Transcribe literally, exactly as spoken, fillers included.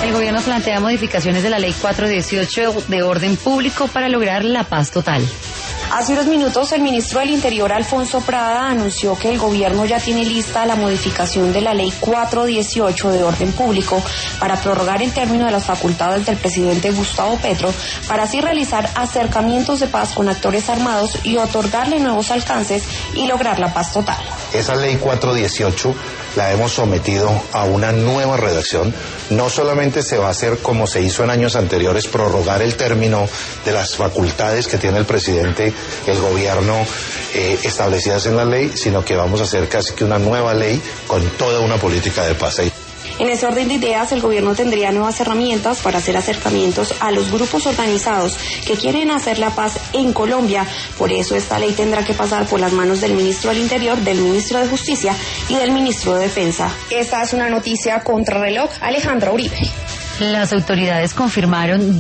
El gobierno plantea modificaciones de la ley cuatrocientos dieciocho de orden público para lograr la paz total. Hace unos minutos el ministro del Interior, Alfonso Prada, anunció que el gobierno ya tiene lista la modificación de la ley cuatrocientos dieciocho de orden público para prorrogar el término de las facultades del presidente Gustavo Petro, para así realizar acercamientos de paz con actores armados y otorgarle nuevos alcances y lograr la paz total. Esa ley cuatrocientos dieciocho la hemos sometido a una nueva redacción. No solamente se va a hacer como se hizo en años anteriores, prorrogar el término de las facultades que tiene el presidente, el gobierno, eh, establecidas en la ley, sino que vamos a hacer casi que una nueva ley con toda una política de paz. En ese orden de ideas, el gobierno tendría nuevas herramientas para hacer acercamientos a los grupos organizados que quieren hacer la paz en Colombia. Por eso esta ley tendrá que pasar por las manos del ministro del Interior, del ministro de Justicia y del ministro de Defensa. Esta es una noticia contrarreloj. Alejandra Uribe. Las autoridades confirmaron